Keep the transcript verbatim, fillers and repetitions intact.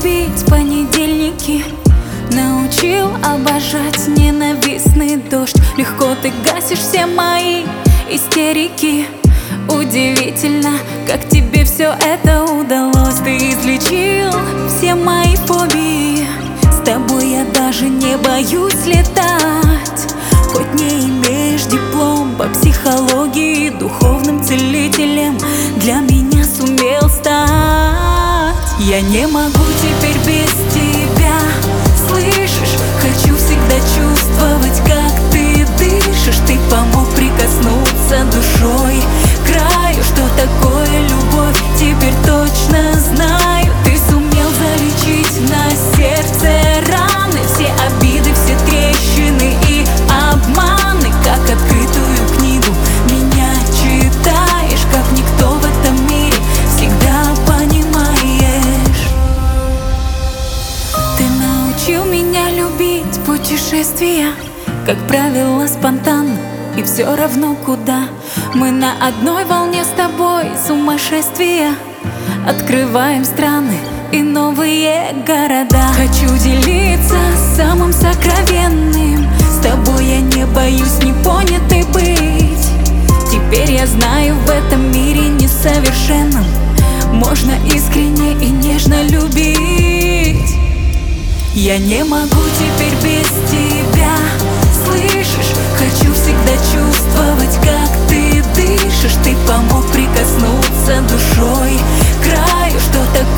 любить понедельники, научил обожать ненавистный дождь. Легко ты гасишь все мои истерики. Удивительно, как тебе все это удалось. Ты излечил все мои фобии. С тобой я даже не боюсь летать. Хоть не имеешь диплом по психологии, духовным целителем для меня сумел стать. Я не могу теперь без тебя, слышишь? Хочу всегда чувствовать, как ты дышишь. Ты помог прикоснуться душой к краю. Что такое любовь, теперь точно знаю. Ты сумел залечить на сердце раны, все обиды, все трещины и обманы. Как открытую книгу меня читаешь, как никто в этом мире всегда понимаешь. Ты научил меня любить путешествия, как правило, спонтанно и все равно куда. Мы на одной волне с тобой сумасшествия. Открываем страны и новые города. Хочу делиться самым сокровенным. С тобой я не боюсь непонятой быть. Теперь я знаю, в этом мире несовершенном можно искренне и нежно любить. Я не могу теперь без тебя, слышишь? Хочу всегда чувствовать, как ты дышишь. Ты помог прикоснуться душой к краю. Что такое